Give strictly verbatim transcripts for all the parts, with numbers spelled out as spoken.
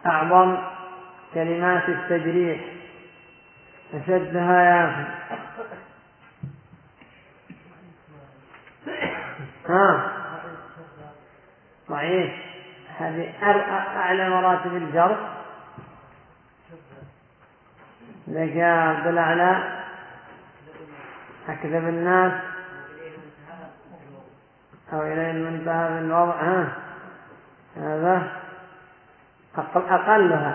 أعظم كلمات التجريح، أشدها يا أخي. ها ضعيف، هذه أعلى مراتب الجرح. لك يا عبد الأعلى أكذب الناس أو إليه المنتهى بالوضع، ها هذا أقلها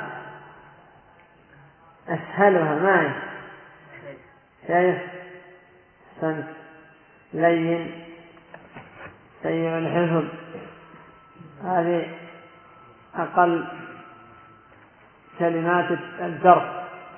أسهلها. ما هي شيخ سنت لين سيء الحفظ، هذه أقل كلمات الجرح،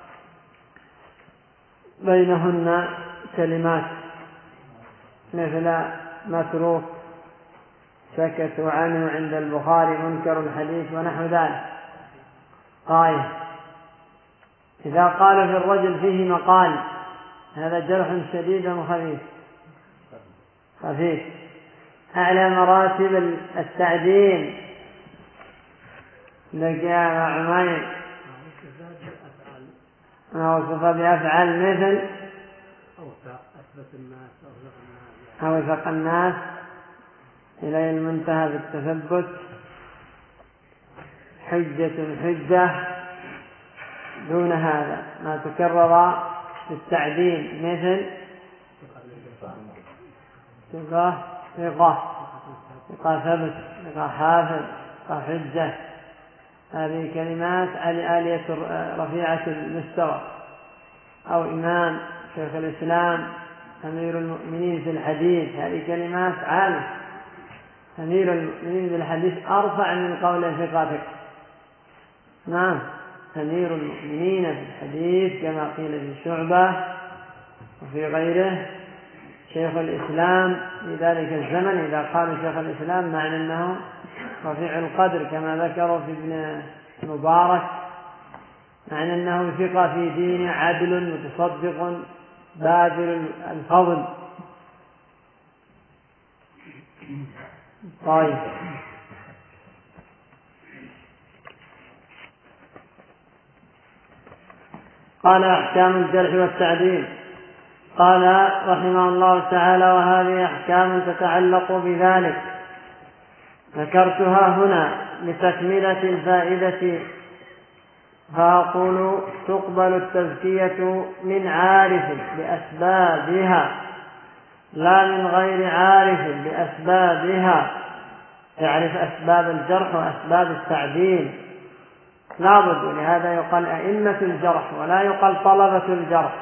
بينهن كلمات مثل متروك، سكتوا عنه عند البخاري، منكر الحديث، ونحو ذلك. قائل إذا قال في الرجل فيه مقال، هذا جرح شديد وخفيف خفيف. أعلى مراتب التعديل لك يا عمين ما وصف بأفعال مثل أو وثق الناس إلى المنتهى بالتثبت، حجة حجة، دون هذا ما تكرر في التعديل مثل ثقة ثقة ثقة ثبت ثقة حافظ ثقة حجة. هذه كلمات آلية رفيعة المستوى. أو إمام شيخ الإسلام أمير المؤمنين في الحديث، هذه كلمات عالية. أمير المؤمنين في الحديث أرفع من قول ثقة ثقة. نعم أمير المؤمنين في الحديث كما قيل في شعبة وفي غيره. شيخ الإسلام في ذلك الزمن إذا قال شيخ الإسلام معنى أنه رفيع القدر كما ذكروا في ابن مبارك، معنى أنه ثقة في دينه، عدل متصدق باذل الفضل. طيب قال أحكام الجرح والتعديل. قال رحمه الله تعالى وهذه أحكام تتعلق بذلك ذكرتها هنا لتكملة الفائدة، فأقول تقبل التزكية من عارف بأسبابها لا من غير عارف بأسبابها. يعرف أسباب الجرح وأسباب التعديل لا بد، ولهذا يقال أئمة الجرح ولا يقال طلبة الجرح.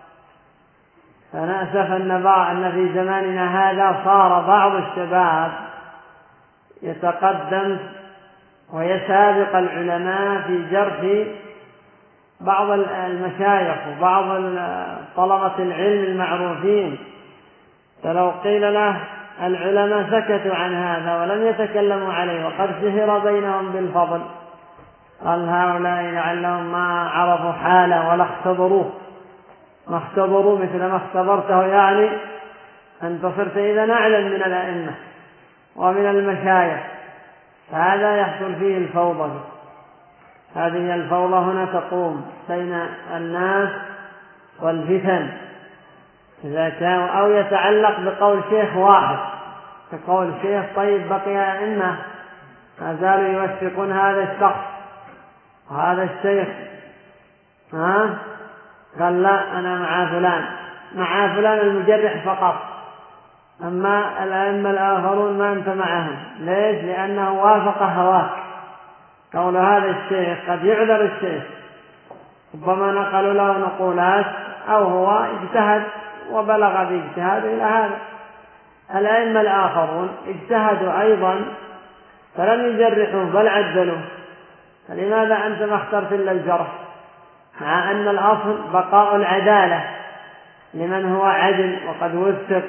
فنأسف أن في زماننا هذا صار بعض الشباب يتقدم ويسابق العلماء في جرح بعض المشايخ وبعض طلبة العلم المعروفين. فلو قيل له العلماء سكتوا عن هذا ولم يتكلموا عليه وقد شهر بينهم بالفضل، قال هؤلاء لعلهم ما عرفوا حاله ولا اختبروه، ما اختبروا مثل ما اختبرته، يعني أنت صرت إذا أعلم من الأئمة ومن المشايخ. فهذا يحصل فيه الفوضى. هذه الفوضى هنا تقوم بين الناس والفتن إذا كان أو يتعلق بقول شيخ واحد، كقول شيخ طيب بقي أئمة ما زالوا يوثقون هذا الشخص وهذا الشيخ، ها قال لا أنا مع فلان مع فلان المجرح فقط، أما الأئمة الآخرون ما أنت معهم. ليش؟ لأنه وافق هواك. قول هذا الشيخ قد يعذر الشيخ، ربما نقلوا له نقولات أو هو اجتهد وبلغ باجتهاد إلى هذا. الأئمة الآخرون اجتهدوا أيضا فلم يجرحوا بل عدلوا. فلماذا أنت ما اخترت إلا الجرح مع أن الأصل بقاء العدالة لمن هو عدل وقد وثق؟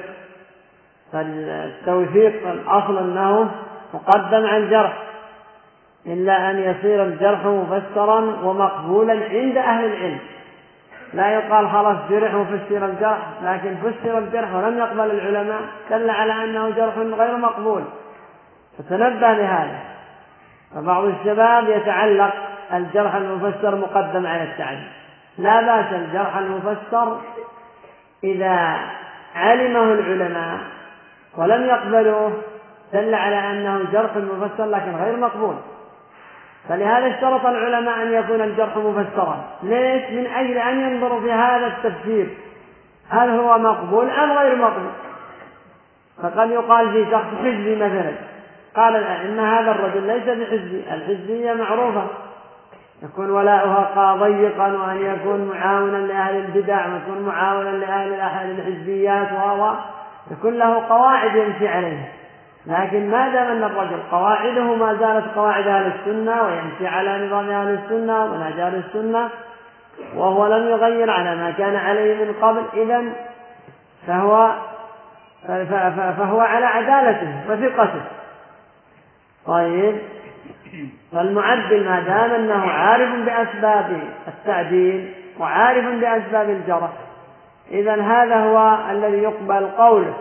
فالتوثيق الأصل أنه مقدم عن جرح، إلا أن يصير الجرح مفسرا ومقبولا عند أهل العلم. لا يقال خلاص جرح وفسر الجرح، لكن فسر الجرح ولم يقبل العلماء دل على أنه جرح غير مقبول. فتنبه لهذا. فبعض الشباب يتعلق الجرح المفسر مقدم على التعديل. لا بأس الجرح المفسر إذا علمه العلماء ولم يقبلوه دل على أنه جرح مفسر لكن غير مقبول. فلهذا اشترط العلماء أن يكون الجرح مفسرا. ليش؟ من أجل أن ينظروا في هذا التفسير هل هو مقبول أم غير مقبول. فقد يقال في شخص حزبي مثلا، قال الأئمة هذا الرجل ليس بحزبي، الحزبية معروفة يكون ولاؤها ضيقا وأن يكون معاونا لأهل البدع ويكون معاونا لأهل الحزبيات وهو يكون له قواعد يمشي عليها. لكن ما دام أن الرجل قواعده ما زالت قواعد أهل السنة ويمشي على نظام أهل السنة ومنهج أهل السنة وهو لم يغير على ما كان عليه من قبل، إذن فهو فهو على عدالته وثقته. طيب، فالمعدل ما دام أنه عارف بأسباب التعديل وعارف بأسباب الجرح إذن هذا هو الذي يقبل قوله،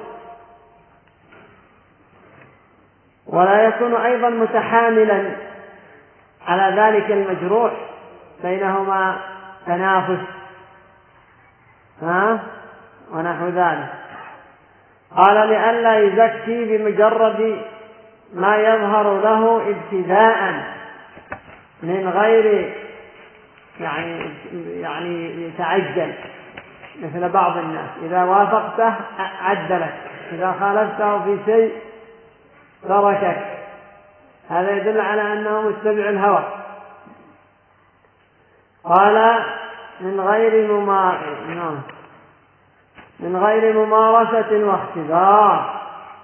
ولا يكون أيضا متحاملا على ذلك المجروح بينهما تنافس ها ونحو ذلك. قال لئلا يزكي بمجرد ما يظهر له ابتداء من غير يعني يعني يتعجل، مثل بعض الناس إذا وافقته عدلك، إذا خالفته في شيء تركك، هذا يدل على أنه متبع الهوى. قال من غير ممارسة من غير ممارسة واختبار.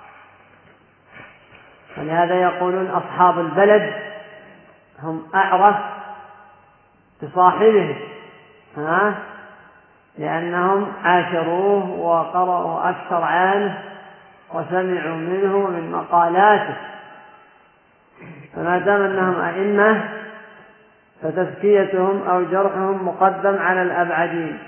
ولهذا يقولون أصحاب البلد هم أعرف بصاحبه ها لأنهم عاشروه وقرأوا أكثر عنه وسمعوا منه من مقالاته. فما دام أنهم أئمة فتزكيتهم أو جرحهم مقدم على الأبعدين.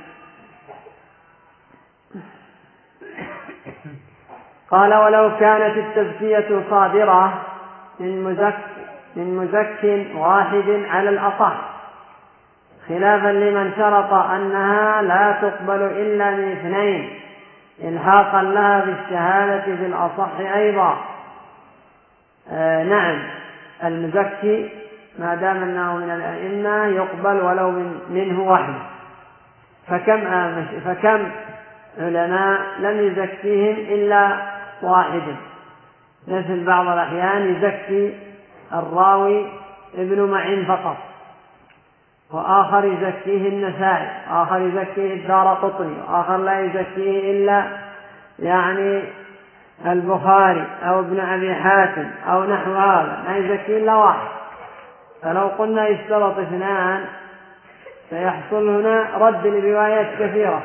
قال ولو كانت التزكية صادرة من مزك من مزك واحد على الأصح، خلافا لمن شرط أنها لا تقبل إلا من اثنين إلحاقا لها بالشهادة في الأصح أيضا. آه نعم، المزكي ما دام أنه من الأئمة يقبل ولو من منه واحد. فكم آمش فكم علماء لم يزكيهم إلا واحد، مثل بعض الأحيان يزكي الراوي ابن معين فقط، وآخر يزكيه النسائي، وآخر يزكيه الدارقطني، وآخر لا يزكيه إلا يعني البخاري أو ابن أبي حاتم أو نحو هذا، لا يزكيه إلا واحد. فلو قلنا يشترط اثنان سيحصل هنا رد لروايات كثيرة،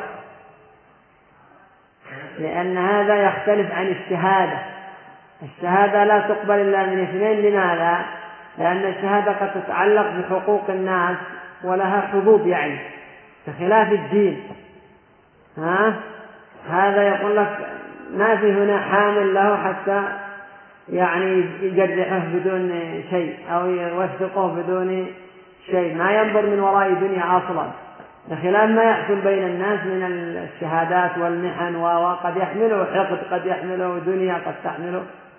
لأن هذا يختلف عن الشهادة. الشهادة لا تقبل إلا من اثنين. لماذا؟ لأن الشهادة قد تتعلق بحقوق الناس ولها حظوظ، يعني بخلاف الدين. ها؟ هذا يقول لك ما في هنا حامل له حتى يعني يجرحه بدون شيء أو يوثقه بدون شيء، ما ينظر من وراء دنيا أصلا، بخلاف ما يحصل بين الناس من الشهادات والمحن، وقد يحمله حقد، قد يحمله دنيا، قد تحمله.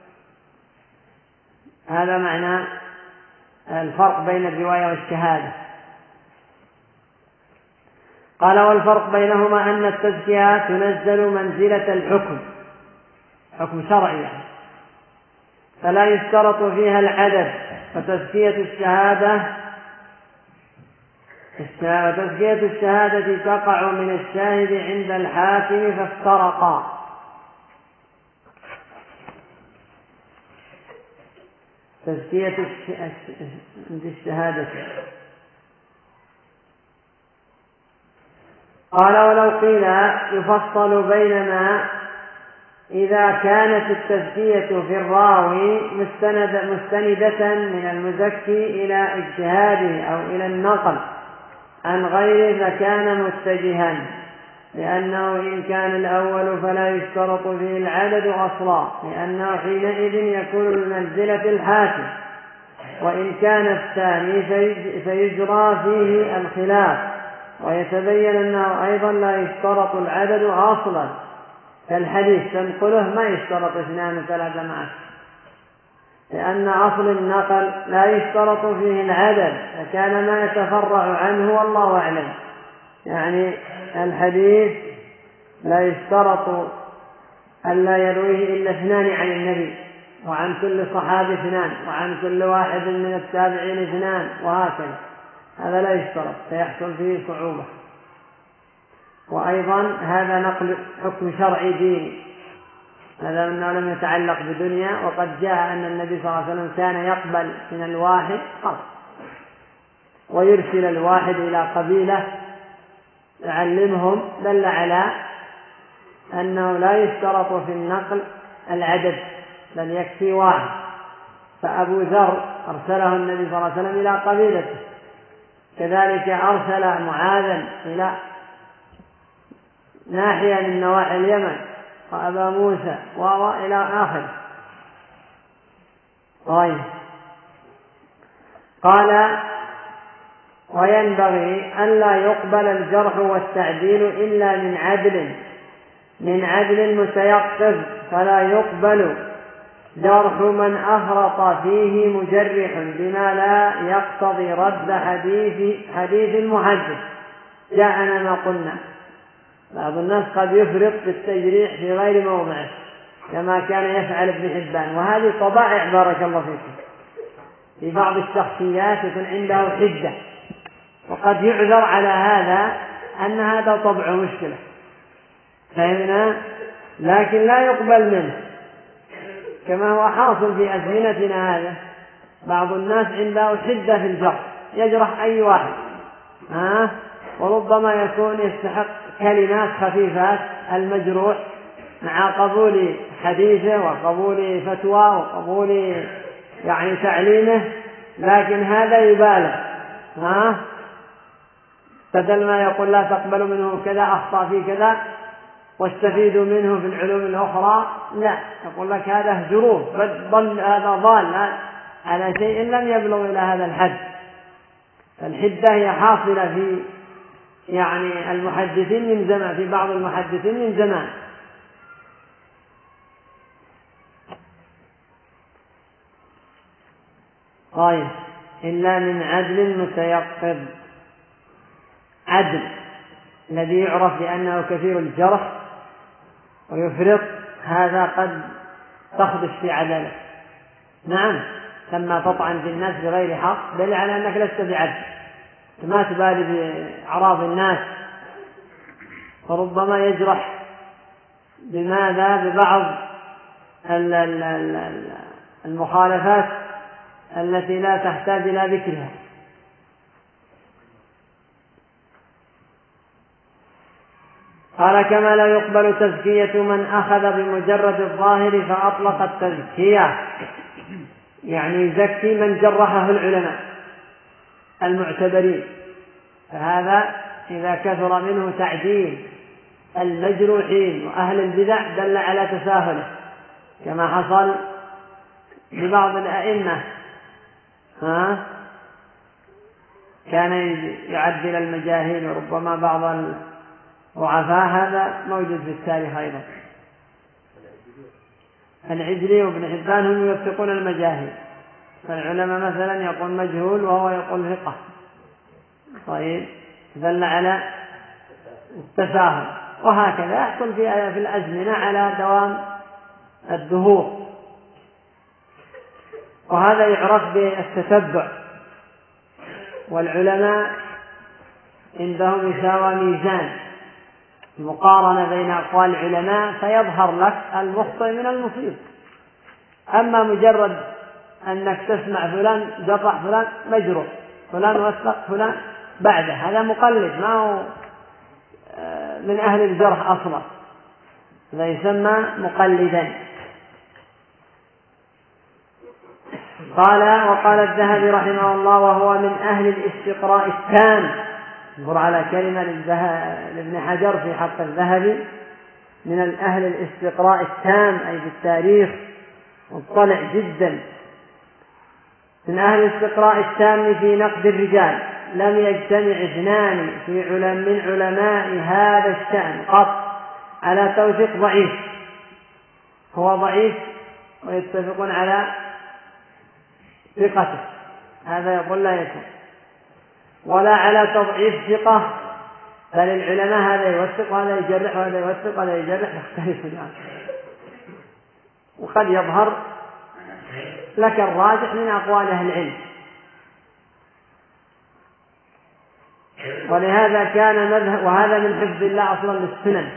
هذا معنى الفرق بين الرواية والشهادة. قال والفرق بينهما أن التزكية تنزل منزلة الحكم، حكم شرعي يعني، فلا يشترط فيها العدد. فتزكية الشهادة وتزكية الشهادة تقع من الشاهد عند الحاكم فافترقا. تزكية الشهادة. قال ولو قيل يفصل بينما إذا كانت التزكية في الراوي مستندة من المزكي إلى اجتهاده أو إلى النقل عن غيره فكان متجها، لأنه إن كان الأول فلا يشترط فيه العدد أصلا، لأنه حينئذ يكون بمنزلة الحاكم وإن كان الثاني فيجرى فيه الخلاف. ويتبين أنه أيضا لا يشترط العدد أصلا، كالحديث تنقله ما يشترط اثنان وثلاثة معه، لأن أصل النقل لا يشترط فيه العدد، فكان ما يتفرع عنه والله أعلم. يعني الحديث لا يشترط أن لا يرويه إلا اثنان عن النبي، وعن كل صحابي اثنان، وعن كل واحد من التابعين اثنان، وهكذا. هذا لا يشترط، فيحصل فيه صعوبة. وأيضا هذا نقل حكم شرعي ديني، هذا أنه لم يتعلق بدنيا. وقد جاء أن النبي صلى الله عليه وسلم كان يقبل من الواحد خلص، ويرسل الواحد إلى قبيلة يعلمهم، دل على أنه لا يشترط في النقل العدد، بل يكفي واحد. فأبو ذر أرسله النبي صلى الله عليه وسلم إلى قبيلته، كذلك أرسل معاذا إلى ناحية من نواحي اليمن، وأبا موسى وإلى آخر. طيب، قال: وينبغي ألا يقبل الجرح والتعديل إلا من عدل من عدل متيقظ، فلا يقبل جرح من أفرط فيه مجرح بما لا يقتضي رد حديث حديث المحدث. جاءنا ما قلنا، بعض الناس قد يفرط بالتجريح في غير موضعه كما كان يفعل ابن حبان، وهذه طبائع بارك الله فيكم. في بعض الشخصيات يكون عنده حدة، وقد يعذر على هذا أن هذا طبع مشكلة، فهمنا؟ لكن لا يقبل منه، كما هو حاصل في أزمنتنا هذا. بعض الناس عنده حدة في الجرح، يجرح أي واحد، ها؟ وربما يكون يستحق كلمات خفيفات المجروح مع قبول حديثه وقبول فتوى وقبول يعني تعليمه، لكن هذا يبالغ، ها؟ بدل ما يقول لا تقبل منه كذا، أخطأ في كذا واستفيدوا منه في العلوم الأخرى، لا، يقول لك هذا هجروه، ضل هذا ضال على شيء لم يبلغ إلى هذا الحد. فالحدة هي حاصلة في يعني المحدثين من زمان، في بعض المحدثين من زمان. طيب، إلا من عدل متيقظ. عدل الذي يعرف بأنه كثير الجرح ويفرط، هذا قد تخدش في عدله. نعم، لما تطعن في الناس بغير حق دل على أنك لست بعدل، ما تبالي بأعراض الناس، وربما يجرح بماذا ببعض المخالفات التي لا تحتاج إلى ذكرها. قال: كما لا يقبل تزكية من أخذ بمجرد الظاهر فأطلق التزكية، يعني يزكي من جرحه العلماء المعتبرين، فهذا إذا كثر منه تعديل المجروحين وأهل البدع دل على تساهله، كما حصل ببعض الأئمة، ها؟ كان يعدل المجاهيل وربما بعض الضعفاء، هذا موجود في التاريخ أيضا. العجلي وابن حبان هم يوثقون المجاهيل، فالعلماء مثلا يقول مجهول وهو يقول ثقة. طيب، دل على التساهل. وهكذا يحصل في في الأزمنة على دوام الدهور، وهذا يعرف بالتتبع. والعلماء عندهم يساوى ميزان مقارنة بين أقوال العلماء، فيظهر لك المخطئ من المصيب. أما مجرد أنك تسمع فلان جرح فلان مجروح، فلان وثق فلان بعده، هذا مقلد، ما هو من أهل الجرح أصلا، هذا يسمى مقلدا. قال: وقال الذهبي رحمه الله وهو من أهل الاستقراء التام، انظر على كلمة لابن حجر في حق الذهبي، من الأهل الاستقراء التام، أي بالتاريخ مطلع جدا، من أهل الاستقراء التام في نقد الرجال لم يجتمع اثنان في علم من علماء هذا الشأن قط على توثيق ضعيف، هو ضعيف ويتفقون على ثقته، هذا يقول لا يكون، ولا على تضعيف ثقة، بل العلماء هذا يوثق وهذا يجرح وهذا يوثق وهذا يجرح، يختلف الآن. وقد يظهر لك الراجح من أقوال أهل العلم. ولهذا كان مذهب، وهذا من حفظ الله أصلا للسنن.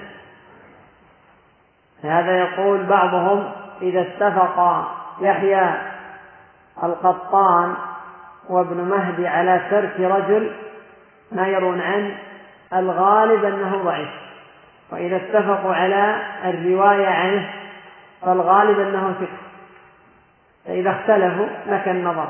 لهذا يقول بعضهم إذا اتفق يحيى القطان وابن مهدي على ترك رجل ما يرون عنه الغالب أنه ضعيف، وإذا اتفقوا على الرواية عنه فالغالب أنه ثقة، فإذا اختلفوا لك النظر.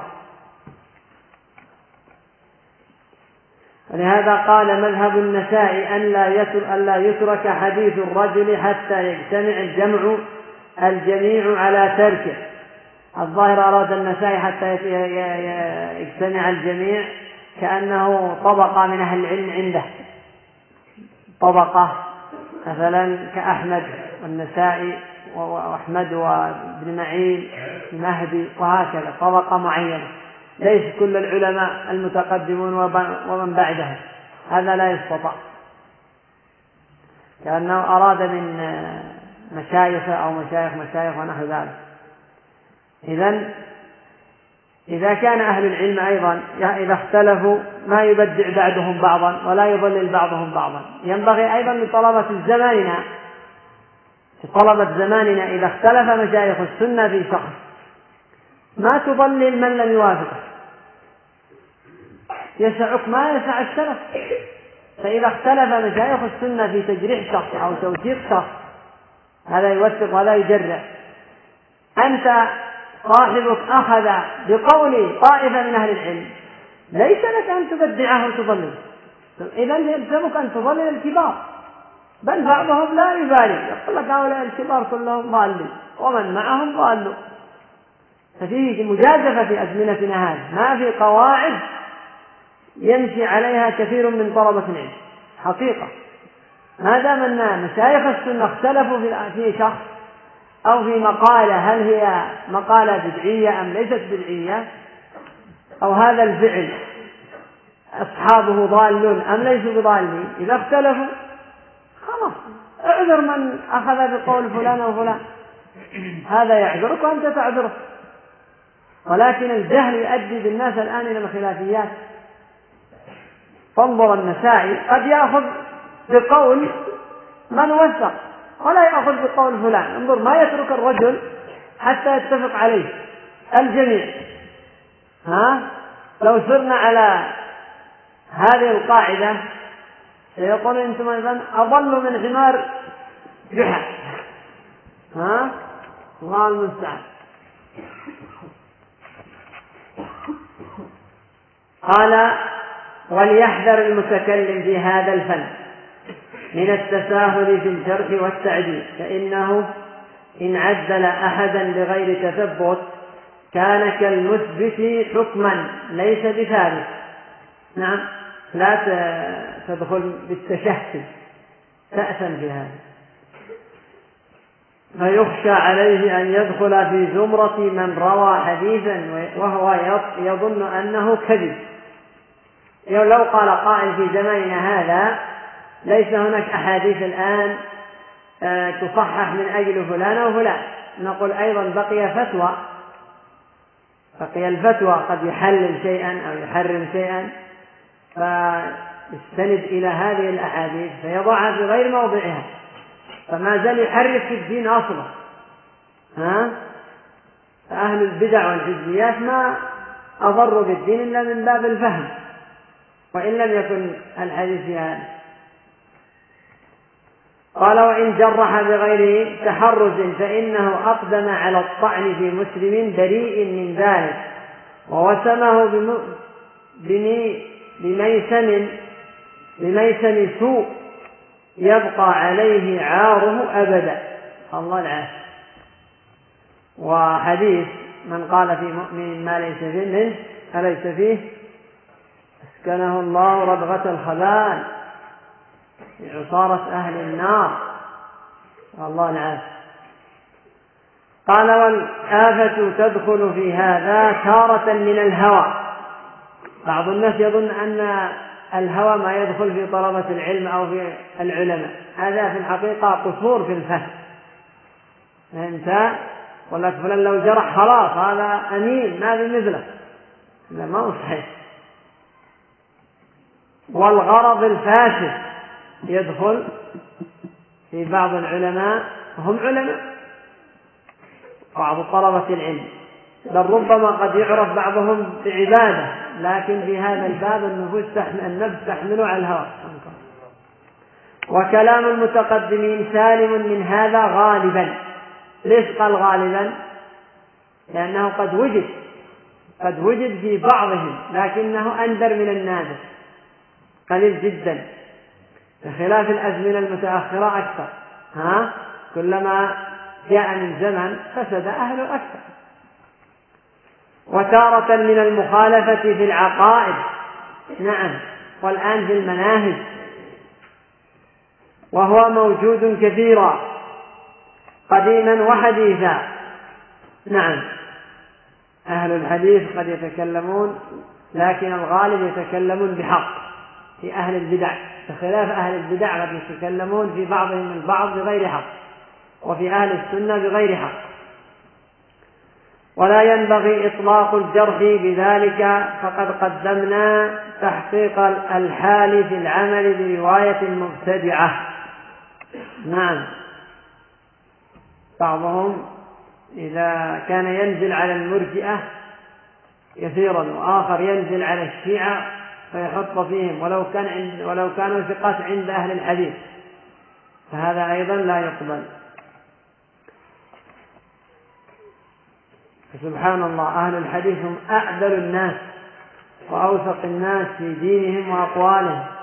ولهذا قال مذهب النسائي أن لا يترك حديث الرجل حتى يجتمع الجمع الجميع على تركه. الظاهر أراد النسائي حتى يجتمع الجميع كأنه طبقة من أهل العلم عنده، طبقة مثلا كأحمد والنسائي وأحمد وابن معين المهدي وهكذا، طبقة معينة، ليس كل العلماء المتقدمون ومن بعدهم، هذا لا يستطاع، كأنه أراد من مشايخ أو مشايخ مشايخ ونحو ذلك. إذن إذا كان أهل العلم أيضا إذا اختلفوا ما يبدع بعضهم بعضا ولا يضلل بعضهم بعضا. ينبغي أيضا لطلبة زماننا طلبة زماننا إذا اختلف مشايخ السنة في شخص ما تضلل من لم يوافقه، يسعك ما يسع السلف. فإذا اختلف مشايخ السنة في تجريح شخص أو توثيق شخص، هذا يوثق ولا يجرح، أنت صاحبك أخذ بقول طائفة من أهل العلم، ليس لك أن تبدعه وتضلل، إذن يلزمك أن تضلل الكبار، بل بعضهم لا يبالي، يقول لك هؤلاء الكبار كلهم ضالين ومن معهم ضالوا. ففيه مجازفة في أزمنتنا هذه، ما في قواعد يمشي عليها كثير من طلبة العلم حقيقة. ما دام أن مشايخ السنة اختلفوا في شخص أو في مقالة، هل هي مقالة بدعية أم ليست بدعية، أو هذا الفعل أصحابه ضالون أم ليسوا بضالين، إذا اختلفوا خلاص اعذر من أخذ بقول فلان وفلان، هذا يعذرك وأنت تعذره. ولكن الجهل يؤدي بالناس الآن إلى الخلافيات. فانظر النسائي قد يأخذ بقول من وثق ولا يأخذ بقول فلان، انظر ما يترك الرجل حتى يتفق عليه الجميع. ها لو سرنا على هذه القاعدة سيقول انتم ايضا اضل من حمار جحا. ها الله المستعان. قال وليحذر المتكلم في هذا الفن من التساهل في الجرح والتعديل، فإنه إن عدل أحدا بغير تثبت كان كالمثبت حكما ليس بثابت. نعم لا تدخل بالتشهي، تأثم في هذا، فيخشى عليه أن يدخل في زمرة من روى حديثا وهو يظن أنه كذب. لو قال قائل في زماننا هذا ليس هناك أحاديث الآن تصحح من أجل فلان أو فلان، نقول أيضا بقي فتوى، بقي الفتوى قد يحلل شيئا أو يحرم شيئا فيستند إلى هذه الأحاديث فيضعها في غير موضعها، فما زال يحرف في الدين أصلا. ها أهل البدع والحزبيات ما أضروا بالدين إلا من باب الفهم، وإن لم يكن الحديث هذا. قال وإن جرح بغير تحرز فإنه أقدم على الطعن في مسلم بريء من ذلك ووسمه بميسم بميسم سوء يبقى عليه عاره أبدا. الله العافية. وحديث من قال في مؤمن ما ليس فيه منه أليس فيه اسكنه الله ردغة الخبال في عصارة أهل النار، والله العافية. قال والآفة تدخل في هذا تارة من الهوى. بعض الناس يظن أن الهوى ما يدخل في طلبة العلم أو في العلماء، هذا في الحقيقة قصور في الفهم. أنت ولك فلان لو جرح خلاص هذا أمين ما بمثله، لا ما هو صحيح. والغرض الفاسد يدخل في بعض العلماء وهم علماء، بعض طلبة العلم، بل ربما قد يعرف بعضهم بعبادة، لكن في هذا الباب النفوس تحمل النفس تحمل على الهوى. وكلام المتقدمين سالم من هذا غالبا. ليش قال غالبا؟ لأنه قد وجد قد وجد في بعضهم، لكنه أندر من النادر، قليل جدا، بخلاف الأزمنة المتأخرة أكثر. ها كلما جاء من زمن فسد أهله أكثر. وتارة من المخالفة في العقائد، نعم، والآن في المناهج، وهو موجود كثيرا قديما وحديثا. نعم، أهل الحديث قد يتكلمون، لكن الغالب يتكلمون بحق في أهل البدع، بخلاف أهل البدع قد يتكلمون في بعضهم البعض بغير حق، وفي أهل السنة بغير حق. ولا ينبغي إطلاق الجرح بذلك، فقد قدمنا تحقيق الحال في العمل برواية المبتدعة. نعم، بعضهم إذا كان ينزل على المرجئة كثيرا، وآخر ينزل على الشيعة فيحط فيهم ولو كان عند ولو كانوا ثقات عند أهل الحديث، فهذا أيضا لا يقبل. سبحان الله، أهل الحديث هم أعدل الناس وأوثق الناس في دينهم وأقوالهم،